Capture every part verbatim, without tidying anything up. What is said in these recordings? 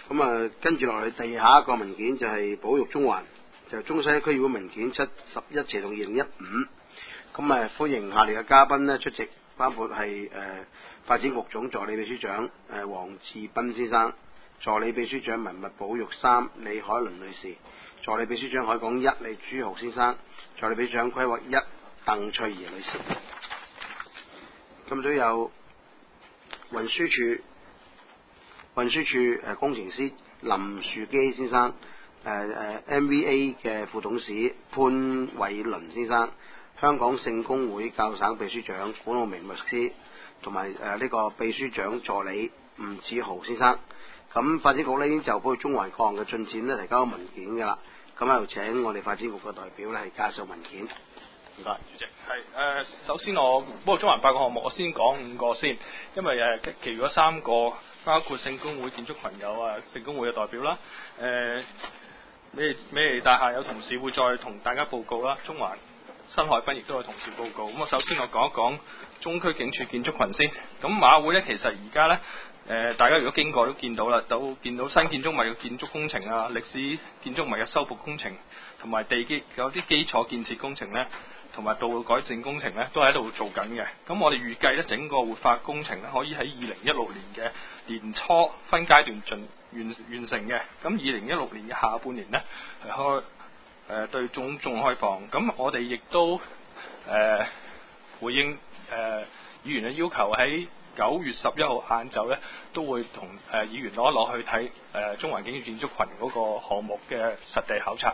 咁啊，跟住落嚟第下一個文件就係保育中環，就係、中西區議會文件七十一斜同二零一五。咁啊，歡迎下列嘅嘉賓咧出席，包括係誒、呃、發展局總助理秘書長誒黃志斌先生，助理秘書長文物保育三李海倫女士，助理秘書長海港一李朱豪先生，助理秘書長規劃一鄧翠怡女士。咁都有運輸署運輸署誒工程師林樹基先生，誒誒 M V A 嘅副董事潘偉倫先生，香港聖公會教省秘書長管浩明律師，同埋誒呢個秘書長助理吳志豪先生。咁發展局呢已經就保育中環各項嘅進展咧提交文件㗎啦。咁喺度請我哋發展局嘅代表咧係介紹文件。唔該， 主席。係誒、呃，首先我保育中環八個項目，我先講五個先，因為誒、呃，其餘嗰三個包括聖公會建築群有啊，聖公會嘅代表啦，誒、呃，美美利大廈有同事會再同大家報告啦，中環新海濱亦都有同事報告。咁我首先我講一講中區警署建築群先。咁馬會咧，其實而家咧。誒、呃，大家如果經過都見到啦，都見到新建築物嘅建築工程啊，歷史建築物嘅修復工程，同埋地基有啲基礎建設工程呢，同埋道路改正工程呢，都喺度做緊嘅。咁我哋預計呢，整個活化工程呢，可以喺二零一六年嘅年初分階段進完完成嘅。咁二零一六年嘅下半年呢，係開誒、呃、對公眾開放。咁我哋亦都誒、呃、回應誒、呃、議員嘅要求喺。九月十一號晏晝咧，都會同誒、呃、議員攞一攞去睇誒、呃、中環警署建築群嗰個項目嘅實地考察。誒、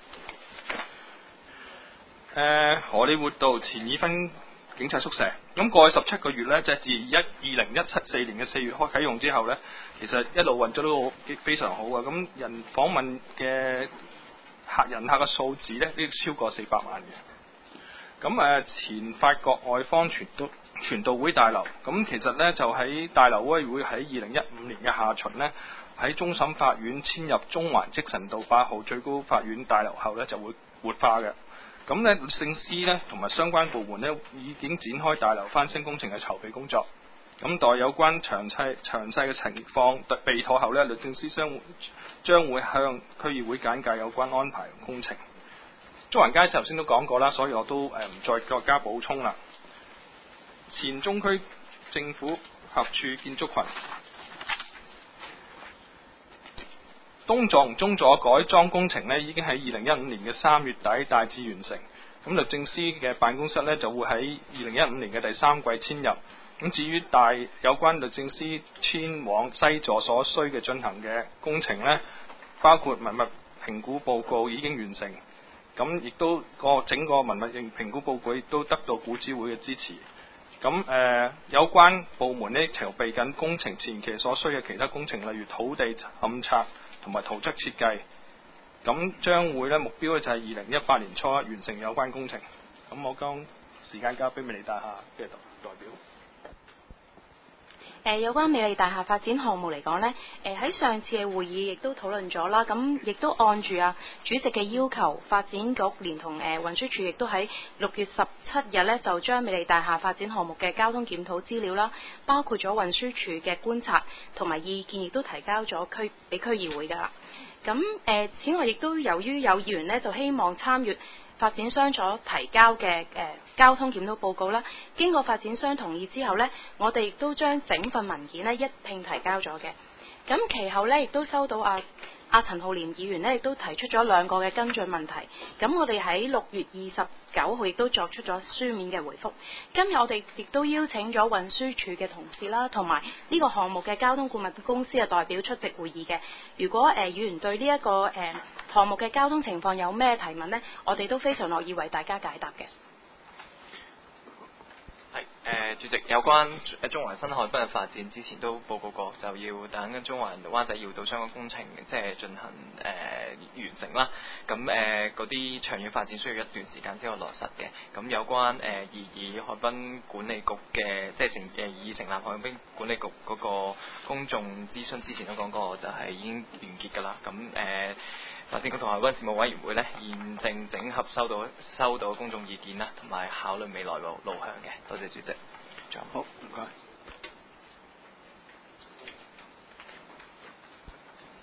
呃、荷里活道前已婚警察宿舍，咁過去十七個月咧，就係、自一二零一七四年嘅四月開啟用之後咧，其實一路運作都非常好啊。咁人訪問嘅客人客嘅數字咧，都超過四百萬嘅。咁誒、呃、前法國外方傳都。傳道會大樓，咁其實呢，就喺大樓委員會喺二零一五年嘅下旬呢，喺終審法院遷入中環積臣道八號最高法院大樓後呢，就會活化嘅。咁呢，律政司呢，同埋相關部門呢，已經展開大樓翻新工程嘅籌備工作。咁待有關詳細詳細嘅情況備妥後呢，律政司將將會向區議會簡介有關安排工程。中環街頭先都講過啦，所以我都誒唔再再加補充啦。前中區政府合署建築群，東座同中座改裝工程呢，已經喺二零一五年嘅三月底大致完成。咁律政司嘅辦公室呢，就會喺二零一五年嘅第三季遷入。咁至於大有關律政司遷往西座所需嘅進行嘅工程呢，包括文物評估報告已經完成。咁亦都個整個文物評估報告亦都得到古諮會嘅支持。咁誒、呃、有關部門呢，籌備緊工程前期所需嘅其他工程，例如土地勘測同埋圖則設計。咁將會呢，目標呢就係二零一八年初完成有關工程。咁我將時間交俾美利大廈嘅代表。 誒、呃、有關美利大廈發展項目嚟講呢，誒、呃、喺上次嘅會議亦都討論咗啦，咁亦都按住啊主席嘅要求，發展局連同誒、呃、運輸署亦都喺六月十七日呢，就將美利大廈發展項目嘅交通檢討資料啦，包括咗運輸署嘅觀察同埋意見，亦都提交咗區俾區議會㗎啦。咁誒、呃、此外亦都由於有議員呢，就希望參與發展商所提交嘅誒、呃、交通檢討報告啦，經過發展商同意之後呢，我哋亦都將整份文件呢一併提交咗嘅。咁其後呢，亦都收到阿阿陳浩濂議員呢，亦都提出咗兩個嘅跟進問題。咁我哋喺六月二十九號亦都作出咗書面嘅回覆。今日我哋亦都邀請咗運輸署嘅同事啦，同埋呢個項目嘅交通顧問公司嘅代表出席會議嘅。如果誒、呃、議員對呢、這、一個誒、呃、項目嘅交通情況有咩提問呢，我哋都非常樂意為大家解答嘅。 係誒、呃，主席，有關誒中環新海濱嘅發展，之前都報告過，就要等緊中環灣仔繞道相關工程即係進行誒、呃、完成啦。咁誒嗰啲長遠發展需要一段時間先可落實嘅。咁有關誒擬議海濱管理局嘅即係成誒已成立海濱管理局嗰個公眾諮詢，之前都講過，就係已經完結㗎啦。咁誒。呃發展局同海濱事務委員會咧，現正整合收到收到公眾意見啦，同埋考慮未來路路向嘅。多謝主席。 好，唔該。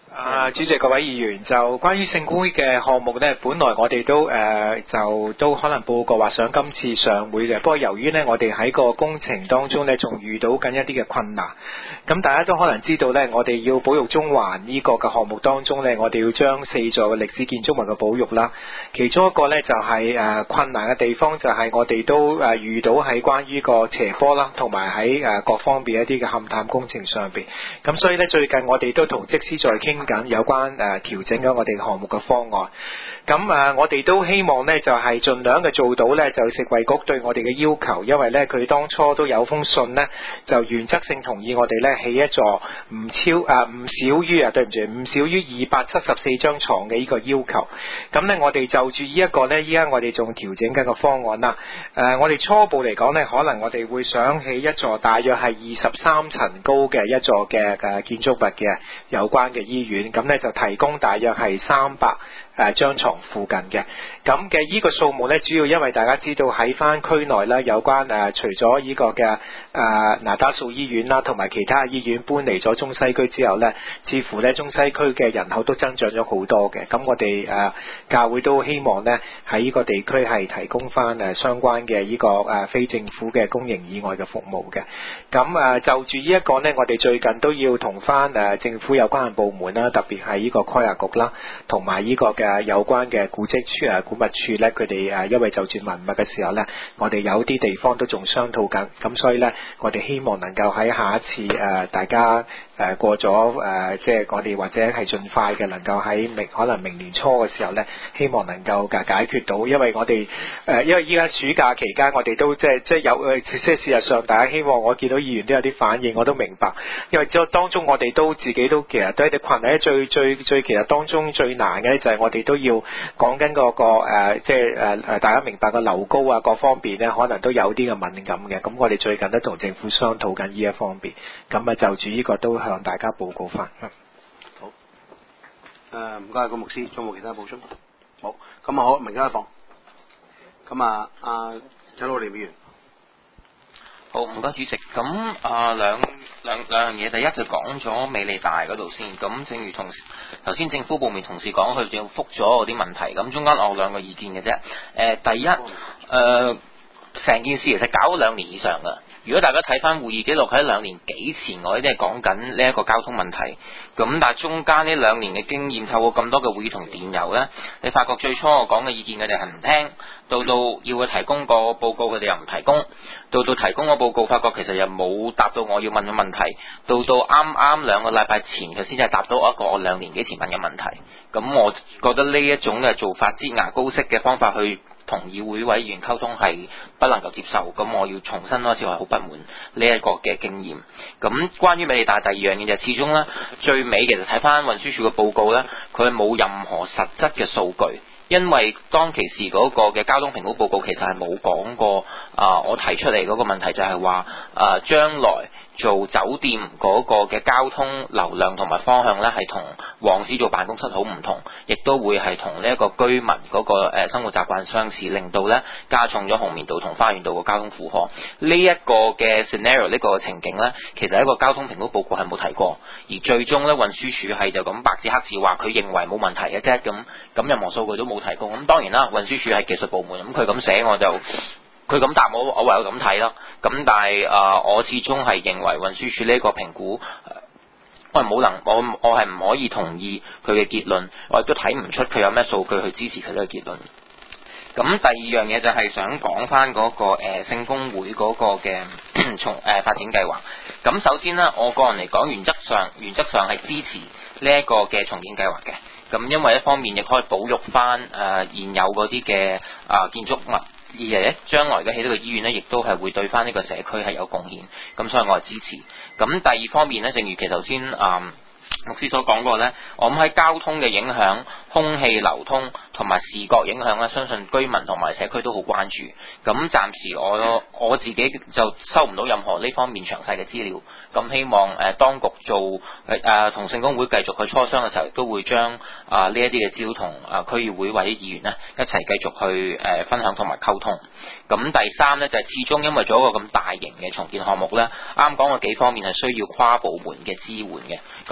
啊，主席各位議員，就關於聖公會嘅項目呢，本來我哋都誒、呃、就都可能報告話想今次上會嘅，不過由於呢，我哋喺個工程當中呢，仲遇到緊一啲嘅困難，咁大家都可能知道呢，我哋要保育中環呢個嘅項目當中呢，我哋要將四座嘅歷史建築物嘅保育啦，其中一個呢，就係、是、誒、呃、困難嘅地方就係我哋都誒遇到喺關於個斜坡啦，同埋喺誒各方面一啲嘅勘探工程上邊，咁所以呢，最近我哋都同則師在傾緊有關誒調整咗我哋項目嘅方案，咁誒我哋都希望呢，就係盡量嘅做到呢，就食衛局對我哋嘅要求，因為呢，佢當初都有封信呢，就原則性同意我哋呢起一座唔超誒唔少於啊對唔住唔少於二百七十四張床嘅呢個要求，咁呢，我哋就住呢一個呢，依家我哋仲調整緊個方案啦，誒我哋初步嚟講呢，可能我哋會想起一座大約係二十三層高嘅一座嘅誒建築物嘅有關嘅醫院。咁呢就提供大約係三百誒張床附近嘅，咁嘅依個數目呢，主要因為大家知道喺翻區內啦，有關誒、呃、除咗依個嘅誒那打素醫院啦，同埋其他醫院搬離咗中西區之後呢，似乎呢中西區嘅人口都增長咗好多嘅，咁我哋誒、呃、教會都希望呢喺呢個地區係提供翻誒相關嘅呢、這個誒、呃、非政府嘅公營以外嘅服務嘅，咁誒、呃、就住呢一個呢，我哋最近都要同翻誒政府有關嘅部門啦，特別係呢個規劃局啦，同埋呢個嘅有關嘅古蹟處誒古物處咧，佢哋誒因為就住文物嘅時候咧，我哋有啲地方都仲商討緊，咁所以咧，我哋希望能夠喺下一次誒、呃、大家誒、呃、過咗誒、呃，即係我哋或者係盡快嘅，能夠喺明可能明年初嘅時候咧，希望能夠解解決到，因為我哋誒、呃、因為依家暑假期間，我哋都即係即係有誒，即係事實上，大家希望我見到議員都有啲反應，我都明白，因為之後當中我哋都自己都其實都係啲困難，最最最其實當中最難嘅咧就係我哋都要講緊嗰個誒，即係誒誒，大家明白個樓高啊，各方面咧可能都有啲嘅敏感嘅。咁我哋最近都同政府商討緊呢一方面，咁啊就住呢個都向大家報告翻。 好，誒唔該，個牧師，仲有冇其他補充？好，咁啊好，明家一房。咁啊，阿陳老廉議員。 好，唔該主席。咁啊兩兩兩樣嘢，第一就講咗美利大嗰度先。咁正如同頭先政府部門同事講，佢仲要覆咗嗰啲問題。咁中間我有兩個意見嘅啫。誒、呃，第一，誒、呃，成件事其實搞咗兩年以上㗎。如果大家睇翻會議記錄，喺兩年幾前我哋都係講緊呢一個交通問題，咁但係中間呢兩年嘅經驗，透過咁多嘅會議同電郵呢，你發覺最初我講嘅意見佢哋係唔聽，到到要佢提供個報告佢哋又唔提供，到到提供個報告發覺其實又冇答到我要問嘅問題，到到啱啱兩個禮拜前佢先至係答到一個我兩年幾前問嘅問題，咁我覺得呢一種嘅做法擠牙膏式嘅方法去同議會委員溝通係不能夠接受，咁我要重新多次話好不滿呢一個嘅經驗。咁關於美利大第二樣嘢就始終呢，最尾其實睇翻運輸署嘅報告呢，佢冇任何實質嘅數據，因為當其時嗰個嘅交通評估報告其實係冇講過啊、呃，我提出嚟嗰個問題就係話啊將來做酒店嗰個嘅交通流量同埋方向呢，係同黃絲做辦公室好唔同，亦都會係同呢一個居民嗰個誒生活習慣相似，令到呢加重咗紅棉道同花園道嘅交通負荷。呢一個嘅 scenario 呢個情景呢，其實一個交通評估報告係冇提過，而最終呢運輸署係就咁白紙黑字話佢認為冇問題嘅啫，咁咁任何數據都冇提供。咁當然啦，運輸署係技術部門，咁佢咁寫我就。佢咁答我，我唯有咁睇啦。咁但係啊、呃，我始終係認為運輸署呢個評估，呃、我係冇能，我我係唔可以同意佢嘅結論，我亦都睇唔出佢有咩數據去支持佢呢個結論。咁第二樣嘢就係想講翻嗰個誒聖公會嗰個嘅從誒發展計劃。咁首先呢，我個人嚟講，原則上原則上係支持呢一個嘅重建計劃嘅。咁因為一方面亦可以保育翻誒、呃、現有嗰啲嘅啊建築物。而咧，將來嘅起呢個醫院呢，亦都係會對翻呢個社區係有貢獻，咁所以我係支持。咁第二方面呢，正如其實頭先啊牧師所講過呢，我諗喺交通嘅影響、空氣流通同埋視覺影響呢，相信居民同埋社區都好關注。咁暫時我我自己就收唔到任何呢方面詳細嘅資料。咁希望誒、呃、當局做誒同聖公會繼續去磋商嘅時候，都會將啊呢一啲嘅資料同啊區議會或者議員呢一齊繼續去誒、呃、分享同埋溝通。咁第三呢，就係、是、始終因為做一個咁大型嘅重建項目呢，啱講嘅幾方面係需要跨部門嘅支援嘅。咁除咗發展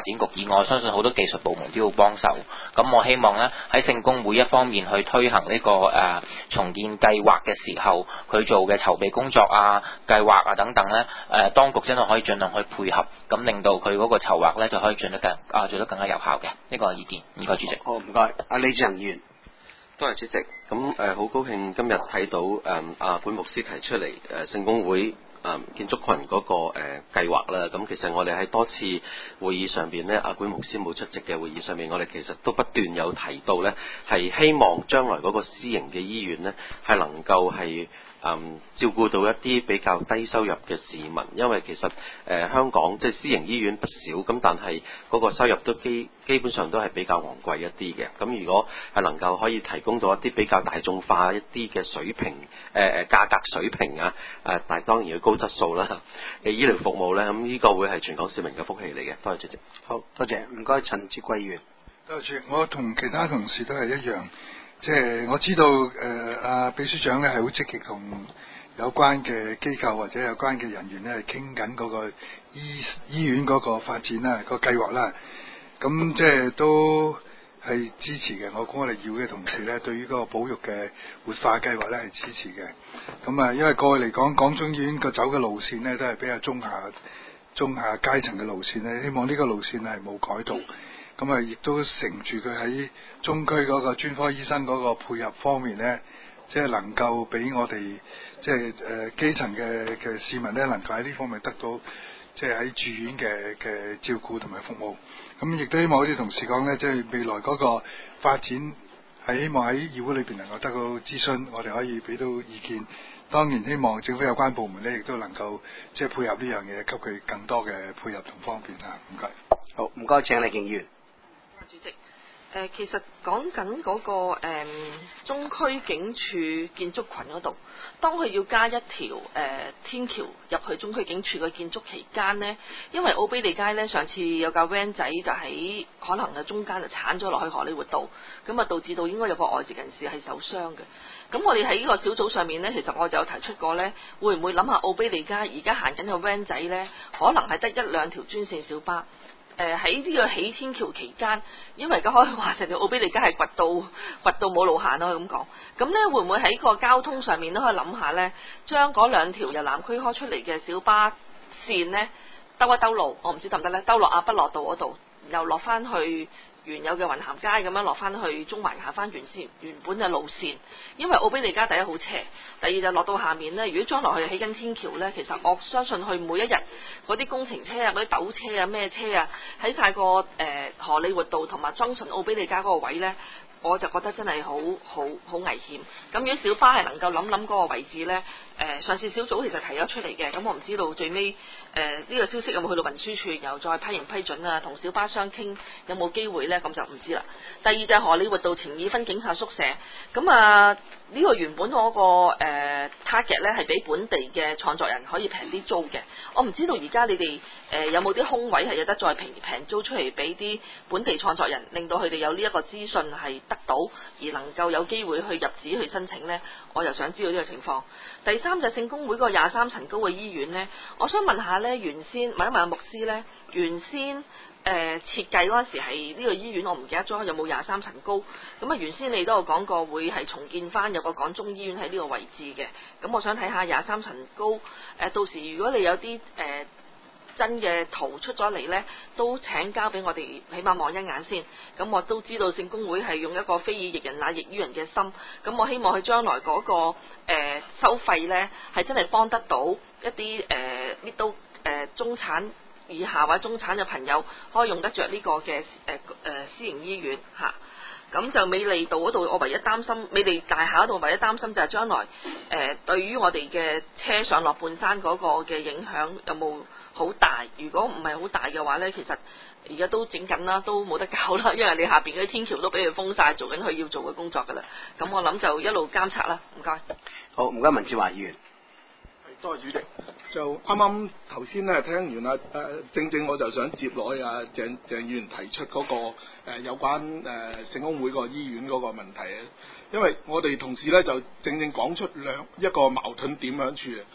展局以外，我相信好多技術部門都要幫手。咁我希望呢，喺聖公會一方面去推行呢、這個誒、呃、重建計劃嘅時候，佢做嘅籌備工作啊、計劃啊等等呢，誒、呃、當局真係可以盡量去配合，咁令到佢嗰個籌劃呢就可以做得更啊做得更加有效嘅。呢、這個意見，唔該主席。 好，唔該，阿李志恒議員。 多謝主席。咁誒好高興今日睇到誒阿本牧師提出嚟誒聖公會誒建築群嗰、那個誒、呃、計劃啦。咁其實我哋喺多次會議上邊呢，阿管牧師冇出席嘅會議上面，我哋其實都不斷有提到呢，係希望將來嗰個私營嘅醫院呢，係能夠係嗯照顧到一啲比較低收入嘅市民，因為其實誒、呃、香港即係私營醫院不少，咁但係嗰個收入都基基本上都係比較昂貴一啲嘅。咁如果係能夠可以提供到一啲比較大眾化一啲嘅水平誒誒、呃、價格水平啊誒，但係當然要高質素啦嘅醫療服務咧，咁呢個會係全港市民嘅福氣嚟嘅。多謝主席。 好多謝，唔該陳志貴議員。 多謝，我同其他同事都係一樣。即係我知道誒阿、呃、秘書長咧係好積極同有關嘅機構或者有關嘅人員咧係傾緊嗰個醫醫院嗰個發展啦、個計劃啦，咁即係都係支持嘅。我估我哋議會嘅同事咧對於嗰個保育嘅活化計劃咧係支持嘅。咁啊，因為過去嚟講，港中醫院個走嘅路線咧都係比較中下中下階層嘅路線咧，希望呢個路線係冇改動。咁啊，亦都乘住佢喺中區嗰個專科醫生嗰個配合方面呢，即係能夠俾我哋即係誒、呃、基層嘅嘅市民呢，能夠喺呢方面得到即係喺住院嘅嘅照顧同埋服務。咁亦都希望好似同事講呢，即係未來嗰個發展係希望喺議會裏邊能夠得到諮詢，我哋可以俾到意見。當然希望政府有關部門呢，亦都能夠即係配合呢樣嘢，給佢更多嘅配合同方便啊！唔該。 好，唔該，請李敬議員。 主席，誒、呃、其實講緊嗰個誒、呃、中區警署建築群嗰度，當佢要加一條誒、呃、天橋入去中區警署嘅建築期間呢，因為奧卑利街呢，上次有架 van 仔就喺可能嘅中間就鏟咗落去荷里活道，咁啊導致到應該有個外籍人士係受傷嘅。咁我哋喺呢個小組上面呢，其實我就有提出過呢，會唔會諗下奧卑利街而家行緊嘅 van 仔呢，可能係得一兩條專線小巴。誒喺呢個起天橋期間，因為而家可以話成條奧卑利街係掘到掘到冇路行咯，咁講。咁呢會唔會喺個交通上面都可以諗下呢？將嗰兩條由南區開出嚟嘅小巴線呢，兜一兜路，我唔知得唔得呢？兜落亞畢諾道嗰度，又落翻去原有嘅雲咸街咁樣落翻去中環行翻原線原本嘅路線，因為奧卑利街第一好斜，第二就落到下面呢。如果將來佢起緊天橋呢，其實我相信佢每一日嗰啲工程車啊、嗰啲斗車啊、咩車啊，喺晒個誒、呃、荷里活道同埋莊順奧卑利街嗰個位呢，我就覺得真係好好好危險。咁如果小巴係能夠諗諗嗰個位置呢，誒、呃、上次小組其實提咗出嚟嘅，咁我唔知道最尾誒呢個消息有冇去到運輸處，又再批唔批准啊，同小巴商傾有冇機會呢？咁就唔知啦。第二就係荷里活道程意分警察宿舍，咁啊呢、這個原本嗰、那個、呃、target 呢係俾本地嘅創作人可以平啲租嘅，我唔知道而家你哋誒、呃、有冇啲空位係有得再平平租出嚟俾啲本地創作人，令到佢哋有呢一個資訊係得到，而能夠有機會去入紙去申請呢？我就想知道呢個情況。第三就係聖公會個廿三層高嘅醫院呢，我想問下呢，原先問一問阿牧師呢，原先誒、呃、設計嗰陣時係呢個醫院，我唔記得咗有冇廿三層高。咁啊原先你都有講過會係重建翻有個港中醫院喺呢個位置嘅。咁我想睇下廿三層高誒、呃，到時如果你有啲誒、呃真嘅圖出咗嚟呢，都請交俾我哋，起碼望一眼先。咁我都知道聖公會係用一個非以役人乃役於人嘅心。咁我希望佢將來嗰、那個、呃、收費呢，係真係幫得到一啲誒搣到誒中產以下或者中產嘅朋友，可以用得着呢個嘅誒誒私營醫院嚇。咁就美利道嗰度，我唯一擔心美利大廈嗰度唯一擔心就係將來誒、呃、對於我哋嘅車上落半山嗰個嘅影響有冇好大？如果唔係好大嘅話呢，其實而家都整緊啦，都冇得搞啦，因為你下邊嗰啲天橋都俾佢封晒，做緊佢要做嘅工作噶啦。咁我諗就一路監察啦。唔該。 好，唔該，文志華議員。 多謝主席。就啱啱頭先咧聽完啦，誒、呃、正正我就想接落去啊鄭鄭議員提出嗰、那個、呃、有關誒聖公會個醫院嗰個問題啊，因為我哋同事咧就正正講出兩一個矛盾點喺處啊。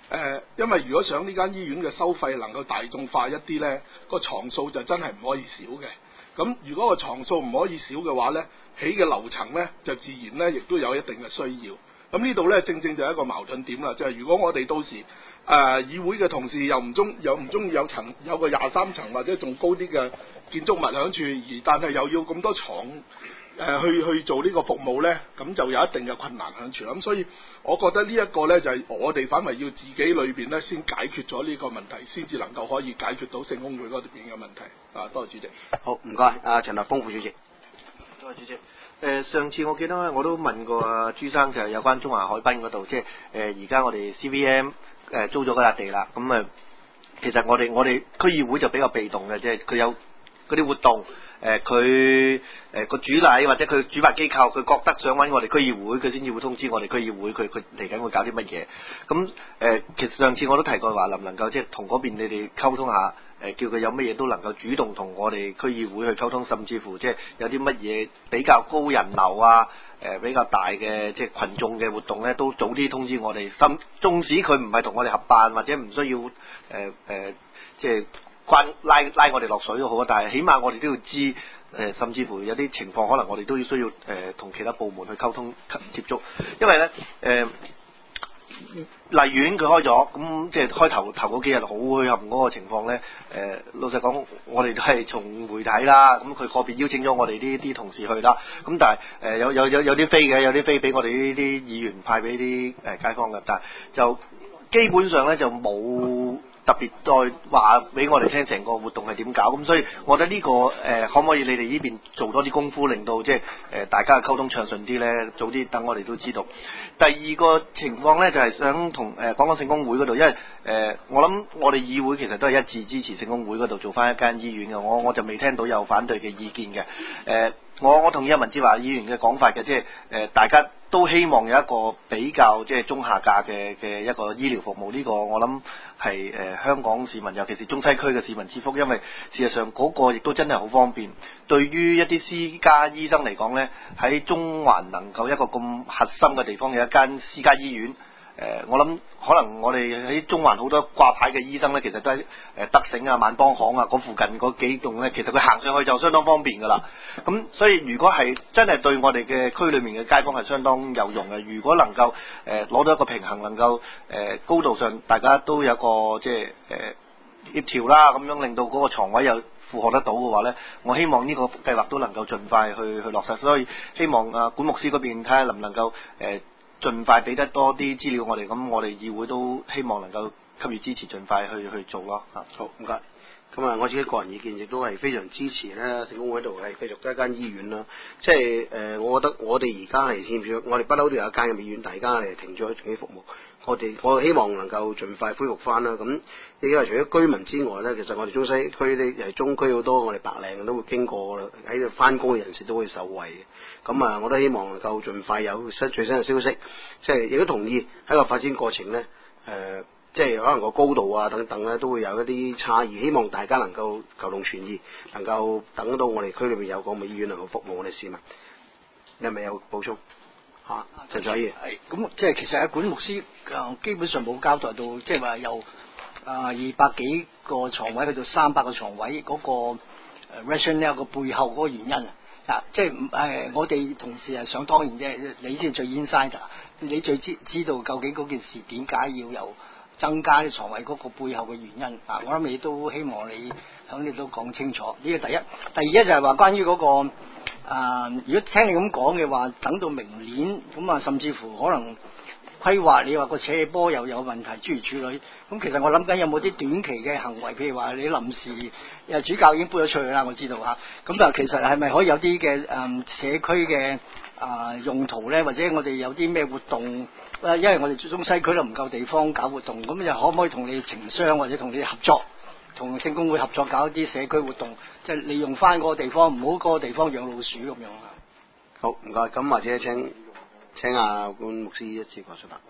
呃，因為如果想呢間醫院嘅收費能夠大眾化一啲呢，個床數就真係唔可以少嘅。咁如果個床數唔可以少嘅話呢，起嘅樓層呢就自然呢亦都有一定嘅需要。咁呢度呢，正正就係一個矛盾點啦，就係、是、如果我哋到時誒、呃、議會嘅同事又唔中又唔中意有層有個廿三層或者仲高啲嘅建築物響處，而但係又要咁多床。誒、呃、去去做呢個服務呢，咁就有一定嘅困難響處啦。咁所以，我覺得呢一個呢，就係、是、我哋反為要自己裏邊呢先解決咗呢個問題，先至能夠可以解決到聖公會嗰邊嘅問題。啊，多謝主席。 好，唔該，阿陳立峰副主席。 多謝主席。誒、呃、上次我記得我都問過阿朱生，就係有關中環海濱嗰度，即係誒而家我哋 C V M 誒、呃、租咗嗰笪地啦。咁、嗯、啊，其實我哋我哋區議會就比較被動嘅，即係佢有嗰啲活動。誒佢誒個主禮或者佢主辦機構，佢覺得想揾我哋區議會，佢先至會通知我哋區議會，佢佢嚟緊會搞啲乜嘢。咁誒、呃，其實上次我都提過話，能唔能夠即係同嗰邊你哋溝通下，誒、呃、叫佢有乜嘢都能夠主動同我哋區議會去溝通，甚至乎即係有啲乜嘢比較高人流啊，誒、呃、比較大嘅即係羣眾嘅活動咧，都早啲通知我哋。甚縱使佢唔係同我哋合辦，或者唔需要誒誒、呃呃、即係。關拉拉我哋落水都好啊，但係起碼我哋都要知，誒、呃、甚至乎有啲情況可能我哋都要需要誒同、呃、其他部門去溝通接觸，因為咧誒、呃、荔園佢開咗，咁即係開頭頭嗰幾日好墟冚嗰個情況咧，誒、呃、老實講，我哋都係從媒體啦，咁佢個別邀請咗我哋啲啲同事去啦，咁但係誒、呃、有有有有啲飛嘅，有啲飛俾我哋呢啲議員派俾啲誒街坊嘅，但係就基本上咧就冇特別再話俾我哋聽成個活動係點搞，咁所以我覺得呢、這個誒、呃、可唔可以你哋呢邊做多啲功夫，令到即係誒大家嘅溝通暢順啲咧，早啲等我哋都知道。第二個情況咧就係、是、想同誒講講聖公會嗰度，因為誒、呃、我諗我哋議會其實都係一致支持聖公會嗰度做翻一間醫院嘅，我我就未聽到有反對嘅意見嘅。誒、呃、我我同意阿文志華議員嘅講法嘅，即係誒、呃、大家都希望有一個比較即係中下價嘅嘅一個醫療服務，呢、這個我諗係誒香港市民，尤其是中西區嘅市民之福，因為事實上嗰個亦都真係好方便。對於一啲私家醫生嚟講呢，喺中環能夠一個咁核心嘅地方有一間私家醫院。誒、呃，我諗可能我哋喺中環好多掛牌嘅醫生咧，其實都係誒德醒啊、萬邦行啊嗰附近嗰幾棟咧，其實佢行上去就相當方便㗎啦。咁所以如果係真係對我哋嘅區裏面嘅街坊係相當有用嘅，如果能夠誒攞到一個平衡，能夠誒、呃、高度上大家都有個即係誒協調啦，咁樣令到嗰個牀位又負荷得到嘅話咧，我希望呢個計劃都能夠盡快去去落實。所以希望啊管牧師嗰邊睇下能唔能夠誒。呃盡快俾得多啲資料我哋，咁我哋議會都希望能夠給予支持，盡快去去做咯。嚇， 好唔該。咁啊，我自己個人意見亦都係非常支持咧，聖公會度係繼續一間醫院啦。即係誒、呃，我覺得我哋而家係欠缺，我哋不嬲都有一間嘅醫院，大家係停咗停啲服務。我哋我希望能夠盡快恢復翻啦。咁因為除咗居民之外咧，其實我哋中西區咧係中區好多我哋白領都會經過啦，喺度翻工嘅人士都會受惠嘅。咁啊，我都希望能夠盡快有新最新嘅消息，即係亦都同意喺個發展過程咧，誒、呃，即係可能個高度啊等等咧都會有一啲差異。希望大家能夠求同存異，能夠等到我哋區裏面有個醫院能夠服務我哋市民。你係咪有補充？啊，陳彩儀係咁，即係其實阿管牧師誒基本上冇交代到，即係話由啊二百幾個床位去到三百個床位嗰、那個誒 rationale 個背後嗰個原因啊，嗱，即係誒我哋同事係想當然啫，你先最 insider，你最知知道究竟嗰件事點解要有增加啲床位嗰個背後嘅原因啊，我諗你都希望你響你都講清楚呢、這個第一，第二咧就係話關於嗰、那個。啊！如果聽你咁講嘅話，等到明年咁啊，甚至乎可能規劃你話個斜坡又有問題，諸如此類。咁其實我諗緊有冇啲短期嘅行為，譬如話你臨時誒主教已經搬咗出去啦，我知道嚇。咁啊，其實係咪可以有啲嘅誒社區嘅啊用途咧？或者我哋有啲咩活動？誒，因為我哋中西區都唔夠地方搞活動，咁就可唔可以同你情商或者同你合作？同聖公會合作搞一啲社區活動，即係利用翻嗰個地方，唔好嗰個地方養老鼠咁樣啊。 好，唔該。咁或者請請阿管牧師一次過出答。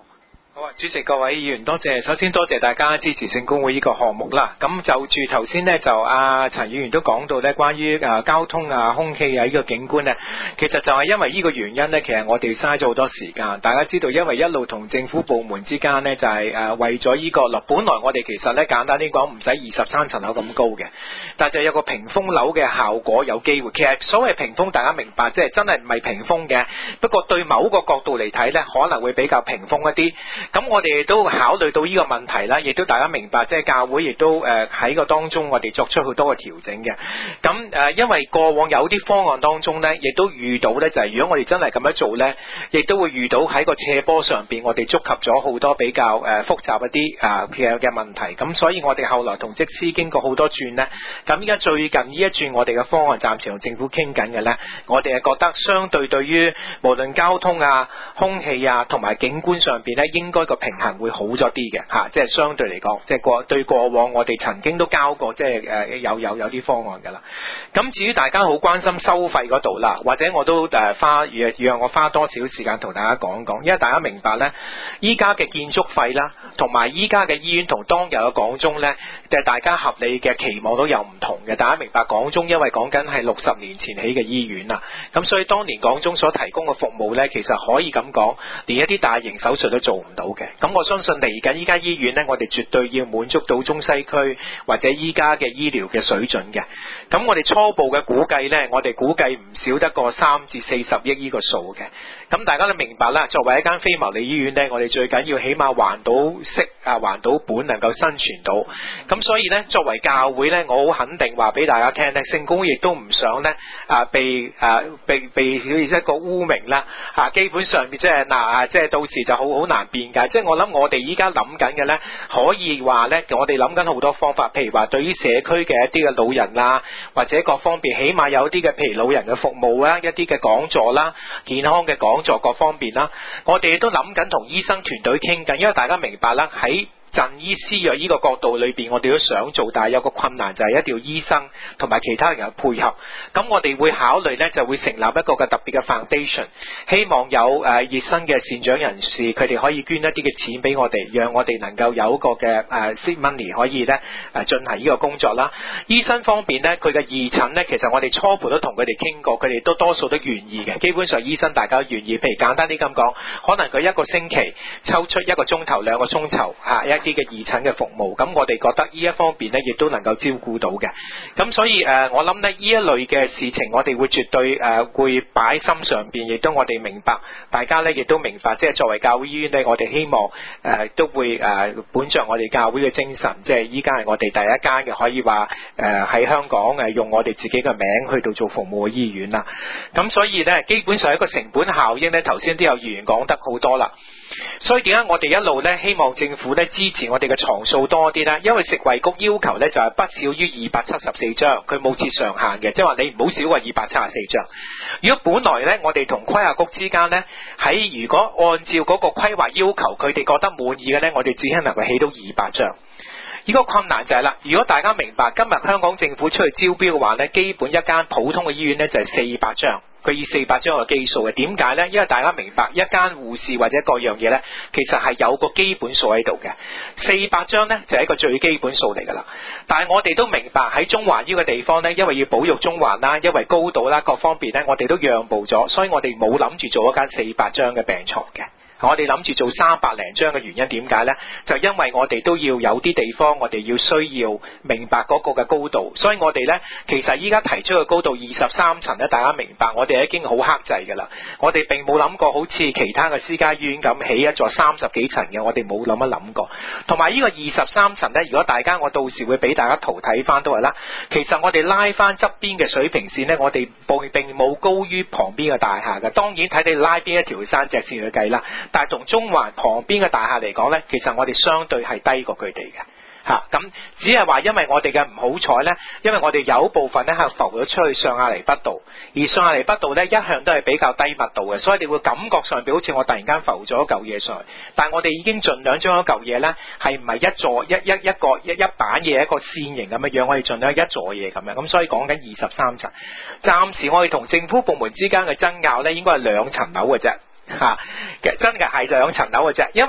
好啊，主席各位議員多謝，首先多謝大家支持聖公會呢個項目啦。咁就住頭先呢，就阿陳議員都講到呢，關於誒交通啊、空氣啊呢個景觀呢，其實就係因為呢個原因呢，其實我哋嘥咗好多時間。大家知道，因為一路同政府部門之間呢，就係誒為咗呢個落，本來我哋其實呢，簡單啲講唔使二十三層樓咁高嘅，但係就有個屏風樓嘅效果有機會。其實所謂屏風大家明白，即係真係唔係屏風嘅，不過對某個角度嚟睇呢，可能會比較屏風一啲。咁我哋亦都考慮到呢個問題啦，亦都大家明白，即係教會亦都誒喺個當中，我哋作出好多嘅調整嘅。咁誒，因為過往有啲方案當中呢，亦都遇到呢，就係如果我哋真係咁樣做呢，亦都會遇到喺個斜坡上邊，我哋觸及咗好多比較誒複雜一啲啊嘅嘅問題。咁所以我哋後來同職司經過好多轉呢，咁依家最近呢一轉我哋嘅方案暫時同政府傾緊嘅呢，我哋係覺得相對對於無論交通啊、空氣啊同埋景觀上邊呢，應該個平衡會好咗啲嘅嚇，即係相對嚟講，即係過對過往我哋曾經都交過，即係誒有有有啲方案㗎啦。咁至於大家好關心收費嗰度啦，或者我都誒花讓讓我花多少時間同大家講講，因為大家明白呢，依家嘅建築費啦，同埋依家嘅醫院同當日嘅港中呢，即係大家合理嘅期望都有唔同嘅。大家明白港中因為講緊係六十年前起嘅醫院啊，咁所以當年港中所提供嘅服務呢，其實可以咁講，連一啲大型手術都做唔到嘅。咁我相信嚟緊依家醫院呢，我哋絕對要滿足到中西區或者依家嘅醫療嘅水準嘅。咁我哋初步嘅估計呢，我哋估計唔少得過三至四十億呢個數嘅。咁大家都明白啦，作為一間非牟利醫院呢，我哋最緊要起碼還到息啊，還到本，能夠生存到。咁所以呢，作為教會呢，我好肯定話俾大家聽呢，聖公會亦都唔想呢啊被啊被被一個污名啦嚇，基本上即係嗱，即係到時就好好難辯解。即係我諗我哋依家諗緊嘅呢，可以話呢，我哋諗緊好多方法，譬如話對於社區嘅一啲嘅老人啊，或者各方面，起碼有啲嘅譬如老人嘅服務啊，一啲嘅講座啦，健康嘅講座各方面啦，我哋都諗緊同醫生團隊傾緊，因為大家明白啦，喺贈醫施藥呢個角度裏邊，我哋都想做，但係有個困難就係一定要醫生同埋其他人嘅配合。咁我哋會考慮呢，就會成立一個嘅特別嘅 foundation， 希望有誒熱心嘅善長人士，佢哋可以捐一啲嘅錢俾我哋，讓我哋能夠有一個嘅誒 seed money 可以呢誒進行呢個工作啦。醫生方面呢，佢嘅義診呢，其實我哋初步都同佢哋傾過，佢哋都多數都願意嘅。基本上醫生大家都願意，譬如簡單啲咁講，可能佢一個星期抽出一個鐘頭、兩個鐘頭啊一啲嘅義診嘅服務，咁我哋覺得呢一方面呢，亦都能夠照顧到嘅。咁所以誒、呃，我諗呢呢一類嘅事情，我哋會絕對誒、呃、會擺喺心上邊，亦都我哋明白，大家呢亦都明白，即係作為教會醫院呢，我哋希望誒、呃、都會誒、呃、本着我哋教會嘅精神，即係依家係我哋第一間嘅可以話誒喺香港誒用我哋自己嘅名去到做服務嘅醫院啦。咁所以呢，基本上一個成本效應呢，頭先都有議員講得好多啦。所以點解我哋一路呢希望政府呢支持我哋嘅床數多啲呢？因為食衛局要求呢就係不少於二百七十四張，佢冇設上限嘅，即係話你唔好少過二百七十四張。如果本來呢，我哋同規劃局之間呢，喺如果按照嗰個規劃要求，佢哋覺得滿意嘅呢，我哋只係能夠起到二百張。呢個困難就係啦，如果大家明白今日香港政府出去招標嘅話呢，基本一間普通嘅醫院呢就係四百張。佢以四百張嘅基數嘅，點解呢？因為大家明白一間護士或者各樣嘢呢，其實係有個基本數喺度嘅。四百張呢就係一個最基本數嚟㗎啦。但係我哋都明白喺中環呢個地方呢，因為要保育中環啦，因為高度啦各方面呢，我哋都讓步咗，所以我哋冇諗住做一間四百張嘅病床嘅。我哋諗住做三百零張嘅原因點解呢？就因為我哋都要有啲地方，我哋要需要明白嗰個嘅高度，所以我哋呢，其實依家提出嘅高度二十三層呢，大家明白我哋已經好克制㗎啦。我哋並冇諗過好似其他嘅私家醫院咁起一座三十幾層嘅，我哋冇諗一諗過。同埋呢個二十三層呢，如果大家我到時會俾大家圖睇翻都係啦。其實我哋拉翻側邊嘅水平線呢，我哋並冇高於旁邊嘅大廈嘅。當然睇你拉邊一條山脊線去計啦。但係同中環旁邊嘅大廈嚟講呢，其實我哋相對係低過佢哋嘅嚇。咁、啊、只係話因為我哋嘅唔好彩呢，因為我哋有部分呢係浮咗出去上亞厘畢道，而上亞厘畢道呢一向都係比較低密度嘅，所以你會感覺上邊好似我突然間浮咗一嚿嘢上去。但係我哋已經盡量將一嚿嘢呢係唔係一座一一一個一一板嘢一個線形咁嘅樣，我哋盡量一座嘢咁樣。咁所以講緊二十三層，暫時我哋同政府部門之間嘅爭拗呢應該係兩層樓嘅啫。嚇、啊，真嘅係兩層樓嘅啫，因為咧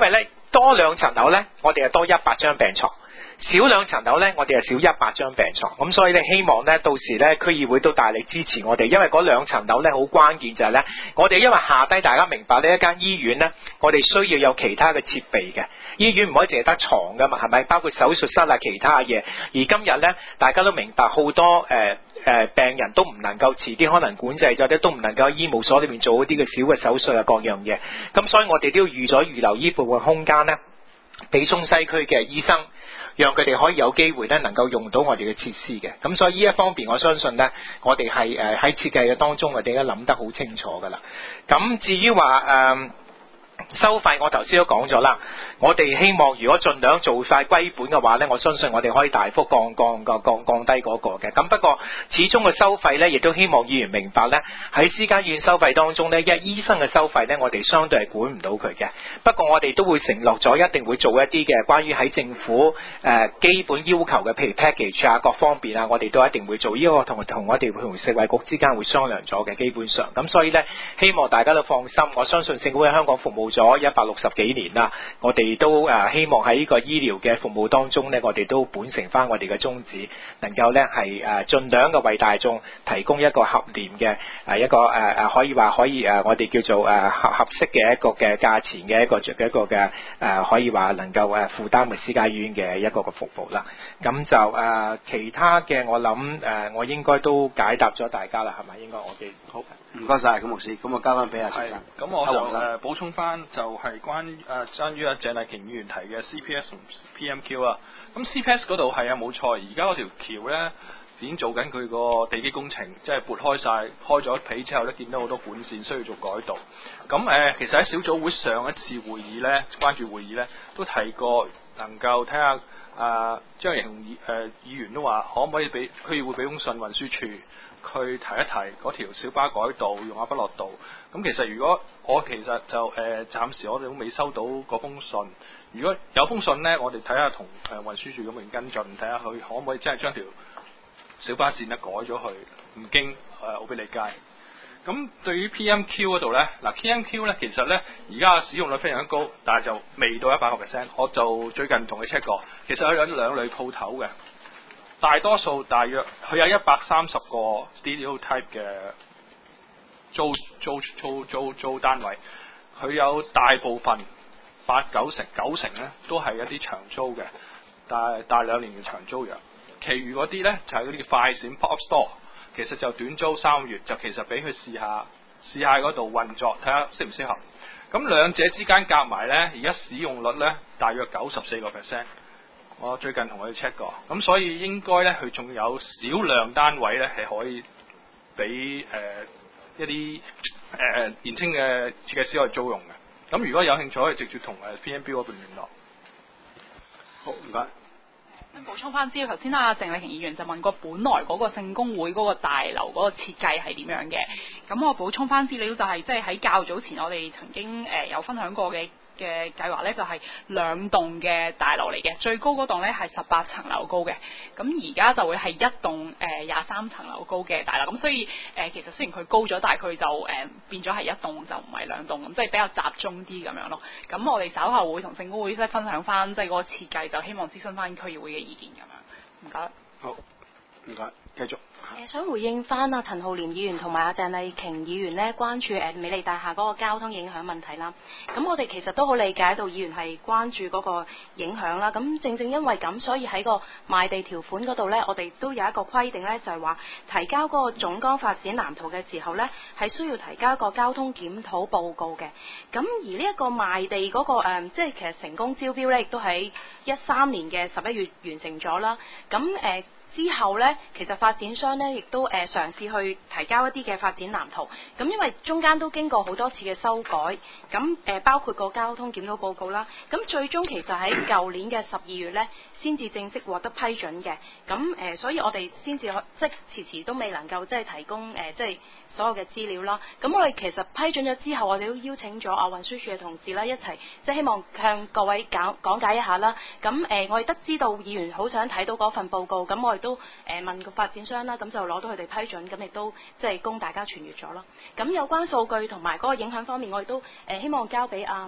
多兩層樓呢，我哋係多一百張病床。少兩層樓呢，我哋係少一百張病床，咁所以咧希望呢，到時呢，區議會都大力支持我哋，因為嗰兩層樓呢，好關鍵就係呢，我哋因為下低大家明白呢一間醫院呢，我哋需要有其他嘅設備嘅，醫院唔可以淨係得床噶嘛，係咪？包括手術室啊，其他嘢。而今日呢，大家都明白好多誒誒、呃呃、病人都唔能夠遲啲可能管制咗，都唔能夠喺醫務所裏面做一啲嘅小嘅手術啊，各樣嘢。咁所以我哋都要預咗預留呢部分空間呢，俾中西區嘅醫生。讓佢哋可以有機會咧，能夠用到我哋嘅設施嘅。咁所以呢一方面，我相信呢，我哋係誒喺設計嘅當中，我哋都諗得好清楚噶啦。咁至於話誒。呃收費我頭先都講咗啦，我哋希望如果盡量做晒歸本嘅話呢，我相信我哋可以大幅降降降降降低嗰個嘅。咁不過始終嘅收費呢，亦都希望議員明白呢，喺私家醫院收費當中呢，一醫生嘅收費呢，我哋相對係管唔到佢嘅。不過我哋都會承諾咗一定會做一啲嘅關於喺政府誒、呃、基本要求嘅，譬如 package 啊各方面啊，我哋都一定會做。呢、這個同同我哋同食衛局之間會商量咗嘅，基本上。咁所以呢，希望大家都放心，我相信政府喺香港服務咗一百六十幾年啦，我哋都誒希望喺呢個醫療嘅服務當中呢，我哋都本承翻我哋嘅宗旨，能夠呢係誒盡量嘅為大眾提供一個合廉嘅誒一個誒誒可以話可以誒我哋叫做誒合合適嘅一個嘅價錢嘅一個嘅一個嘅誒可以話能夠誒負擔嘅私家醫院嘅一個嘅服務啦。咁就誒其他嘅我諗誒我應該都解答咗大家啦，係咪？應該我哋好唔該晒，咁牧師，咁我交翻俾阿陳生。 咁我就誒補充翻，就係關於誒關於阿鄭麗瓊議員提嘅 C P S 同 P M Q 啊。咁 C P S 嗰度係啊冇錯，而家嗰條橋咧已經做緊佢個地基工程，即係撥開晒，開咗皮之後咧，見到好多管線需要做改動。咁誒、呃，其實喺小組會上一次會議咧，關注會議咧，都提過能夠睇下誒張榮議誒議員都話，可唔可以俾區議會俾封信運輸處？佢提一提嗰條小巴改道用亞不落道，咁其實如果我其實就誒、呃、暫時我哋都未收到嗰封信，如果有封信呢，我哋睇下同誒運輸處咁樣跟進，睇下佢可唔可以真係將條小巴線咧改咗去，唔經誒奧比利街。咁對於 P M Q 嗰度呢，嗱 P M Q 呢其實呢而家使用率非常高，但係就未到一百個 percent。我就最近同佢 check 過，其實佢有兩類鋪頭嘅。大多數大約佢有一百三十個 studio type 嘅租租租租租單位，佢有大部分八九成九成咧都係一啲長租嘅，大大兩年嘅長租約。其餘嗰啲咧就係嗰啲快閃 pop up store，其實就短租三個月，就其實俾佢試下試下嗰度運作，睇下適唔適合。咁兩者之間夾埋咧，而家使用率咧大約九十四個 percent。我最近同佢哋 check 過，咁所以應該咧，佢仲有少量單位咧係可以俾誒、呃、一啲誒、呃、年輕嘅設計師去租用嘅。咁如果有興趣，可以直接同誒 P M B 嗰邊聯絡。好，唔該。 補充翻資料，頭先阿鄭麗瓊議員就問過，本來嗰個聖公會嗰個大樓嗰個設計係點樣嘅？咁我補充翻資料就係、是，即係喺較早前我哋曾經誒、呃、有分享過嘅。嘅計劃咧就係兩棟嘅大樓嚟嘅，最高嗰棟咧係十八層樓高嘅，咁而家就會係一棟誒廿三層樓高嘅大樓，咁所以誒、呃、其實雖然佢高咗，但係佢就誒、呃、變咗係一棟就唔係兩棟，咁即係比較集中啲咁樣咯。咁我哋稍後會同聖公會即係分享翻即係嗰個設計，就希望諮詢翻區議會嘅意見咁樣。唔該。 好，唔該，繼續。 誒想回應翻阿陳浩濂議員同埋阿鄭麗瓊議員呢關注誒美利大廈嗰個交通影響問題啦。咁我哋其實都好理解到議員係關注嗰個影響啦。咁正正因為咁，所以喺個賣地條款嗰度呢，我哋都有一個規定呢，就係話提交嗰個總綱發展藍圖嘅時候呢，係需要提交一個交通檢討報告嘅。咁而呢一個賣地嗰、嗰個、呃、即係其實成功招標呢，亦都喺一三年嘅十一月完成咗啦。咁誒。呃之後呢，其實發展商呢亦都誒、呃、嘗試去提交一啲嘅發展藍圖。咁因為中間都經過好多次嘅修改，咁誒、呃、包括個交通檢討報告啦。咁最終其實喺舊年嘅十二月呢，先至正式獲得批准嘅。咁誒、呃，所以我哋先至即係遲遲都未能夠即係提供誒、呃、即係所有嘅資料啦。咁我哋其實批准咗之後，我哋都邀請咗啊運輸署嘅同事啦，一齊即係希望向各位講講解一下啦。咁誒、呃，我哋得知道議員好想睇到嗰份報告，咁我哋都誒、呃、問個發展商啦，咁就攞到佢哋批准，咁亦都即係供大家傳閱咗咯。咁有關數據同埋嗰個影響方面，我哋都誒、呃、希望交俾啊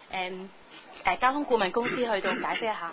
誒誒交通顧問公司去到解釋一下。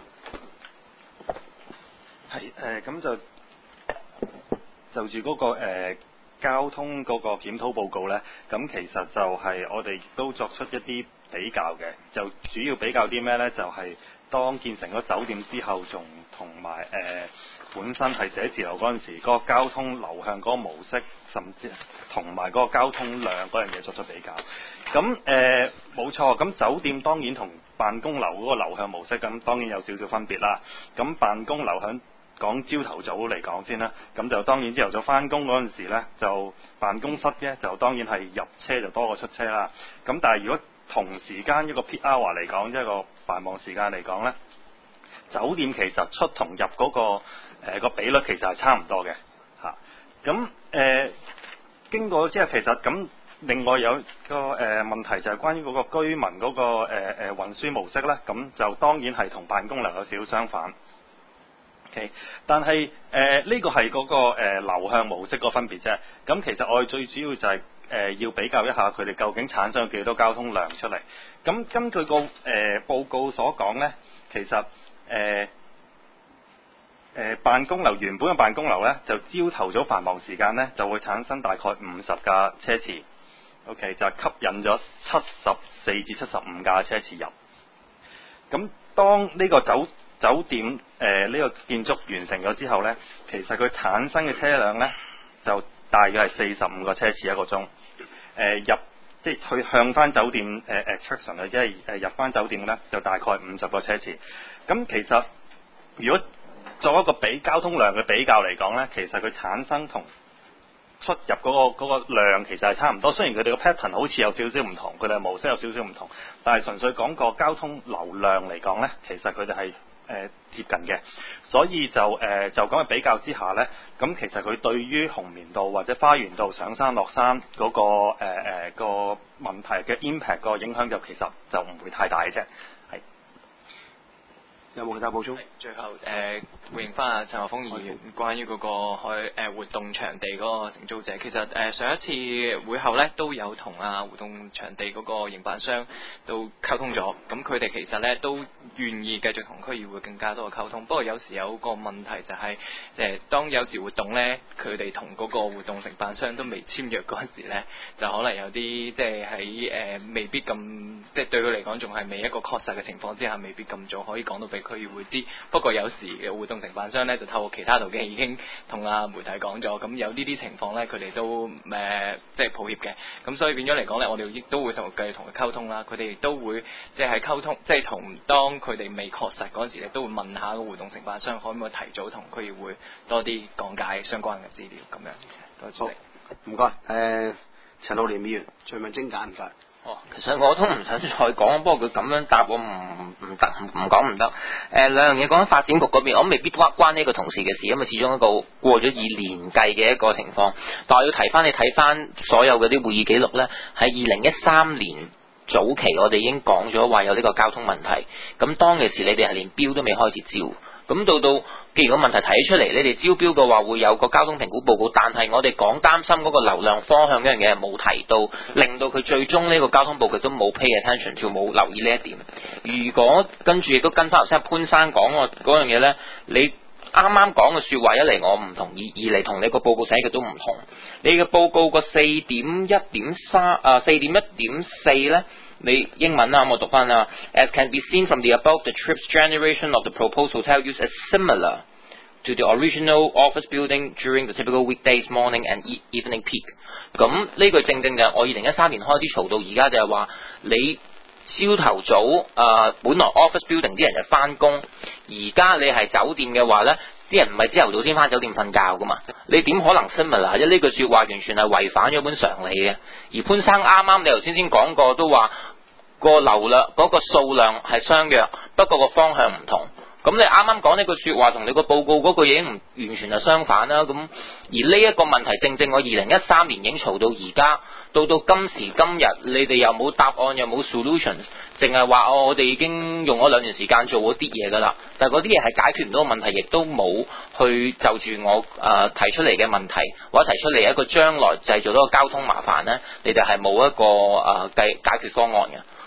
係誒咁就就住嗰、個、呃、交通嗰個檢討報告呢，咁其實就係我哋都作出一啲比較嘅，就主要比較啲咩呢？就係、是、當建成咗酒店之後，仲同埋誒本身係寫字樓嗰陣時，嗰、個交通流向嗰個模式，甚至同埋嗰個交通量嗰樣嘢作出比較。咁誒冇錯，咁酒店當然同辦公樓嗰個流向模式，咁當然有少少分別啦。咁辦公樓響講朝頭早嚟講先啦，咁就當然朝頭早翻工嗰陣時呢，就辦公室呢，就當然係入車就多過出車啦。咁但係如果同時間一個 peak hour 嚟講，即係個繁忙時間嚟講呢，酒店其實出同入嗰、個誒、呃、個比率其實係差唔多嘅嚇。咁、啊、誒、呃、經過即係其實咁，另外有個誒、呃、問題就係關於嗰個居民嗰、個誒誒、呃、運輸模式呢，咁就當然係同辦公樓有少少相反。Okay, 但係誒呢個係嗰、個、呃、流向模式個分別啫。咁其實我哋最主要就係、是、誒、呃、要比較一下佢哋究竟產生幾多交通量出嚟。咁根據個誒、呃、報告所講呢，其實誒誒、呃呃、辦公樓原本嘅辦公樓呢，就朝頭早繁忙時間呢，就會產生大概五十架車次。OK， 就吸引咗七十四至七十五架車次入。咁當呢個走酒店誒呢、呃這個建築完成咗之後呢，其實佢產生嘅車輛呢，就大約係四十五個車次一個鐘。誒、呃、入即係去向翻酒店誒誒 attraction 啊，即係誒入翻酒店呢，就大概五十個車次。咁其實如果作一個比交通量嘅比較嚟講呢，其實佢產生同出入嗰、嗰個嗰個量其實係差唔多。雖然佢哋個 pattern 好似有少少唔同，佢哋嘅模式有少少唔同，但係純粹講個交通流量嚟講呢，其實佢哋係誒、呃、接近嘅，所以就誒、呃、就咁嘅比較之下呢，咁其實佢對於紅棉道或者花園道上山落山嗰、嗰個誒誒、呃、個問題嘅 impact 個影響就其實就唔會太大嘅啫。係有冇其他補充？ 最後誒回應翻阿陳學鋒議員關於嗰個去誒活動場地嗰個承租者，其實誒、呃、上一次會後咧都有同啊活動場地嗰個營辦商都溝通咗，咁佢哋其實咧都願意繼續同區議會更加多嘅溝通。不過有時有個問題就係、是、誒、呃、當有時活動咧，佢哋同嗰個活動承辦商都未簽約嗰陣時咧，就可能有啲即係喺誒未必咁即係對佢嚟講仲係未一個確實嘅情況之下，未必咁早可以講到俾區議會知。不過有時嘅活動承辦商咧就透過其他途徑已經同啊媒體講咗，咁有呢啲情況咧佢哋都誒、呃、即係抱歉嘅。咁所以變咗嚟講咧，我哋亦都會同繼續同佢溝通啦。佢哋亦都會即係喺溝通，即係同當佢哋未確實嗰陣時咧，都會問下個活動承辦商可唔可以提早同區議會多啲講解相關嘅資料咁樣。多謝你。 唔該。誒，陳浩濂議員，最問精簡唔該。 哦，其實我都唔想再講，不過佢咁樣答我唔唔得，唔唔講唔得。誒、呃、兩樣嘢講緊發展局嗰邊，我未必關關呢個同事嘅事，因為始終一個過咗以年計嘅一個情況。但係我要提翻你睇翻所有嗰啲會議記錄呢，喺二零一三年早期我哋已經講咗話有呢個交通問題。咁當其時你哋係連標都未開始招。咁到到，既然個問題睇出嚟，你哋招標嘅話會有個交通評估報告，但係我哋講擔心嗰個流量方向嗰樣嘢係冇提到，令到佢最終呢個交通報告都冇 pay attention to，冇留意呢一點。如果跟住亦都跟翻頭先潘生講嗰樣嘢呢，你啱啱講嘅説話一嚟我唔同意，二嚟同你個報告寫嘅都唔同。你嘅報告個四點一點三啊四點一點四呢。你英文啦，我讀翻啦。As can be seen from the above, the trip's generation of the proposed hotel use is similar to the original office building during the typical weekdays, morning and evening peak。咁呢個正正就係我二零一三年開始嘈到而家就係話，你朝頭早誒、呃、本來 office building 啲人就翻工，而家你係酒店嘅話呢，啲人唔係朝頭早先翻酒店瞓覺噶嘛，你點可能 similar？ 即呢句説話完全係違反咗本常理嘅。而潘生啱啱你頭先先講過都話個流量嗰、嗰個數量係相若，不過個方向唔同。咁你啱啱講呢句説話同你個報告嗰句已經唔完全係相反啦。咁而呢一個問題正正我二零一三年已經嘈到而家，到到今時今日你哋又冇答案又冇 solution， 淨係話哦我哋已經用咗兩年時間做嗰啲嘢㗎啦，但係嗰啲嘢係解決唔到問題，亦都冇去就住我誒、呃、提出嚟嘅問題或者提出嚟一個將來製造到個交通麻煩呢，你哋係冇一個誒計、呃、解決方案嘅。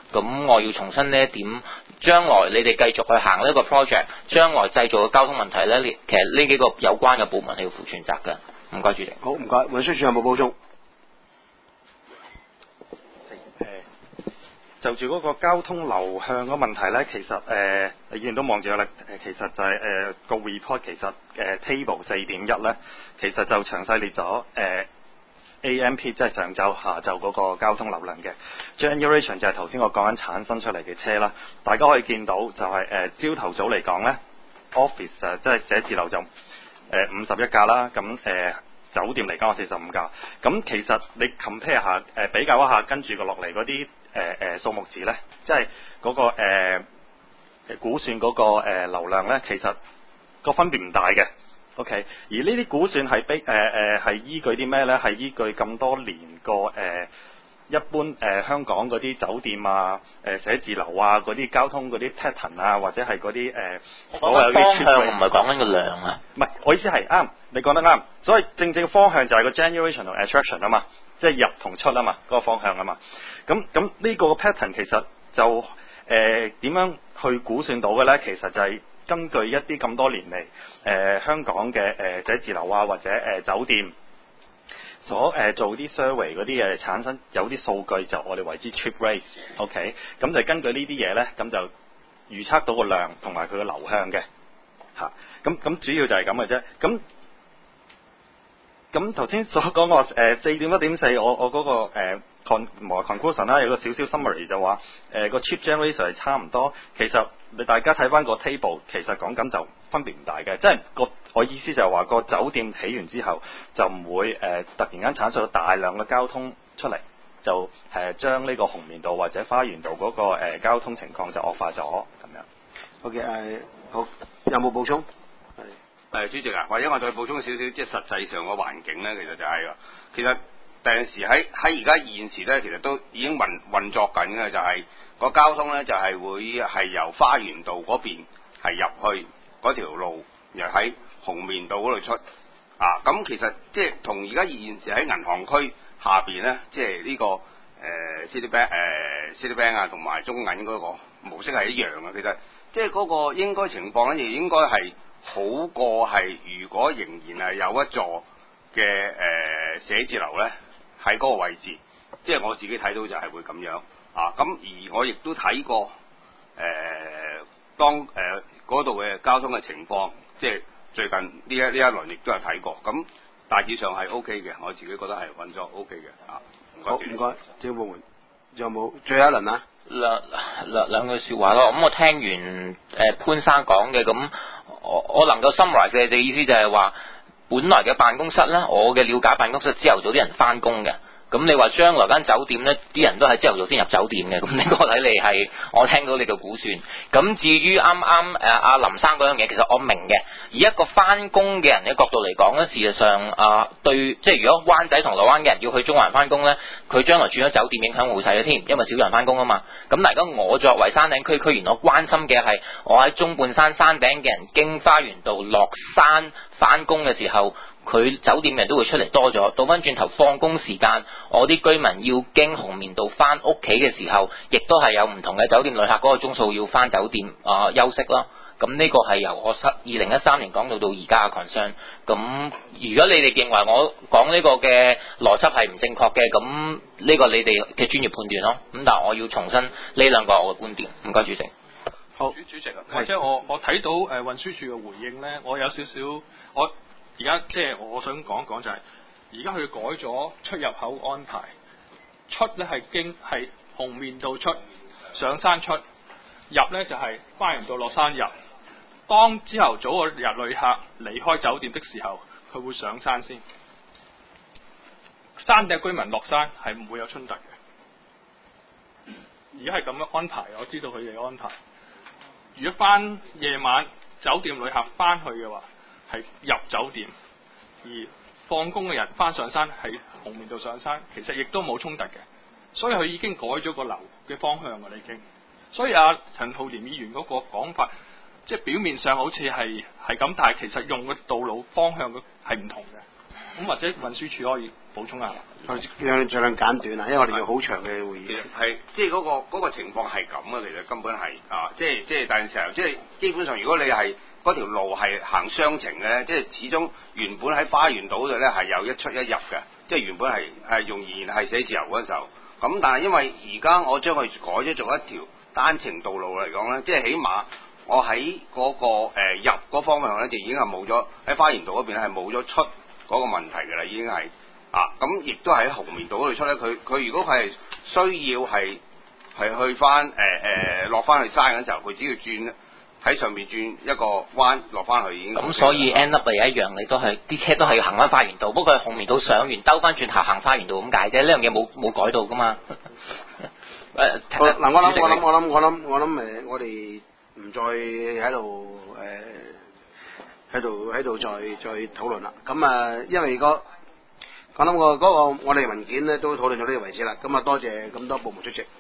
咁我要重申呢一點，將來你哋繼續去行呢個 project， 將來製造嘅交通問題呢，其實呢幾個有關嘅部門係要負全責嘅。唔該，主席。 好，唔該。運輸署有冇補充？ 就住嗰個交通流向嗰個問題呢，其實誒、呃，議員都望住啦。誒，其實就係、是、誒、呃、個 report 其實誒、呃、table 四點一呢，其實就詳細列咗誒、呃、A M P 即係上晝下晝嗰個交通流量嘅 generation 就係頭先我講緊產生出嚟嘅車啦。大家可以見到就係誒朝頭早嚟講呢 office 誒即係寫字樓就誒五十一架啦，咁誒、呃、酒店嚟講有四十五架。咁其實你 compare 下誒、呃、比較一下跟住個落嚟嗰啲。誒誒數目字咧，即係嗰、那個誒、呃、估算嗰、那個、呃、流量咧，其實個分別唔大嘅。OK，而呢啲估算係比誒誒係依據啲咩咧？係依據咁多年個誒、呃、一般誒、呃、香港嗰啲酒店啊、誒、呃、寫字樓啊嗰啲交通嗰啲 pattern 啊，或者係嗰啲誒所謂方向唔係講緊個量啊。 唔係，我意思係啱，你講得啱。所以正正嘅方向就係個 generation 同 attraction 啊嘛。即係入同出啊嘛，嗰、那個方向啊嘛。咁咁呢個 pattern 其實就誒點、呃、樣去估算到嘅咧？其實就係根據一啲咁多年嚟誒、呃、香港嘅誒寫字樓啊或者誒、呃、酒店所誒、呃、做啲 survey 嗰啲嘢產生有啲數據，就我哋為之 trip rates。OK， 咁就根據呢啲嘢咧，咁就預測到個量同埋佢嘅流向嘅嚇。咁、啊、咁主要就係咁嘅啫。咁咁頭先所講個誒四點一點四，我我嗰、那個誒、呃、con conclusion 啦，有個少少 summary 就話誒個 trip generation 係差唔多。其實你大家睇翻個 table，其實講緊就分別唔大嘅。即係個我意思就係話個酒店起完之後就唔會誒、呃、突然間產生咗大量嘅交通出嚟，就誒、呃、將呢個紅棉道或者花園道嗰、那個、呃、交通情況就惡化咗咁樣。 OK，誒好，有冇補充？ 誒主席啊，或者我再補充少少，即係實際上個環境咧，其實就係、是、其實第陣時喺喺而家現時咧，其實都已經運運作緊嘅，就係、是、個交通咧就係、是、會係由花園道嗰邊係入去嗰條路，又喺紅棉道嗰度出啊。咁其實即係同而家現時喺銀行區下邊咧，即係呢、這個誒、呃、City Bank 誒、呃、City Bank 啊，同埋中銀嗰個模式係一樣嘅。其實即係嗰個應該情況咧，亦應該係。好過係，如果仍然係有一座嘅誒、呃、寫字樓咧喺嗰個位置，即係我自己睇到就係會咁樣啊。咁而我亦都睇過誒、呃，當誒嗰度嘅交通嘅情況，即係最近呢一呢一輪亦都係睇過。咁大致上係 O K 嘅，我自己覺得係運作 O K 嘅啊。 好，唔該，政府部門仲有冇最後一輪啊？ 兩兩兩句説話咯。咁我聽完誒、呃、潘生講嘅咁。我我能夠 summarize 嘅意思就係話，本來嘅辦公室咧，我嘅了解辦公室朝頭早啲人翻工嘅。咁你話將來間酒店咧，啲人都係朝頭早先入酒店嘅。咁呢個睇嚟係我聽到你嘅估算。咁至於啱啱誒阿林生嗰樣嘢，其實我明嘅。以一個翻工嘅人嘅角度嚟講咧，事實上啊、呃、對，即係如果灣仔銅鑼灣嘅人要去中環翻工咧，佢將來轉咗酒店影響會細嘅添，因為少人翻工啊嘛。咁但係如果我作為山頂區區員，我關心嘅係我喺中半山山頂嘅人經花園道落山翻工嘅時候。佢酒店人都會出嚟多咗，倒翻轉頭放工時間，我啲居民要經紅棉道翻屋企嘅時候，亦都係有唔同嘅酒店旅客嗰個鐘數要翻酒店啊、呃、休息咯。咁呢個係由我二零一三年講到到而家嘅 concern。咁如果你哋認為我講呢個嘅邏輯係唔正確嘅，咁呢個你哋嘅專業判斷咯。咁但係我要重申呢兩個我嘅觀點。唔該，主席。 好，主主席啊，或者我我睇到誒、呃、運輸署嘅回應咧，我有少少我。而家即係我想講一講就係、是，而家佢改咗出入口安排，出咧係經係紅棉道出，上山出，入咧就係花園道落山入。當朝頭早個日旅客離開酒店的時候，佢會上山先。山頂居民落山係唔會有衝突嘅。而家係咁樣安排，我知道佢哋嘅安排。如果翻夜晚酒店旅客翻去嘅話，係入酒店，而放工嘅人翻上山係紅棉道上山，其實亦都冇衝突嘅，所以佢已經改咗個流嘅方向㗎啦已經。所以阿、啊、陳浩濂議員嗰個講法，即係表面上好似係係咁，但係其實用嘅道路方向係唔同嘅。 咁或者運輸署可以補充下。 盡量盡量簡短啊，因為我哋要好長嘅會議。 其實係即係嗰個嗰個情況係咁啊，其實根本係啊，即係即係但係時候即係基本上，如果你係嗰條路係行雙程嘅咧，即係始終原本喺花園道度咧係有一出一入嘅，即係原本係係仍然係寫字樓嗰時候。咁但係因為而家我將佢改咗做一條單程道路嚟講咧，即係起碼我喺嗰、個、呃、入嗰方向咧就已經係冇咗喺花園道嗰邊係冇咗出嗰個問題㗎啦，已經係啊，咁亦都喺紅棉道嗰度出咧。佢佢如果佢係需要係係去翻誒誒落翻去山嗰陣時候，佢只要轉喺上面轉一個彎落翻去已經。 咁所以 end up 係一樣，你都係啲車都係要行翻花園道，不過係紅棉道上完兜翻轉頭行花園道咁解啫，呢樣嘢冇冇改到噶嘛。誒嗱，我諗我諗我諗我諗我諗誒，我哋唔再喺度誒喺度喺度再再討論啦。咁啊，因為個我諗個嗰個我哋文件咧都討論到呢個位置啦。咁啊，多謝咁多部門出席。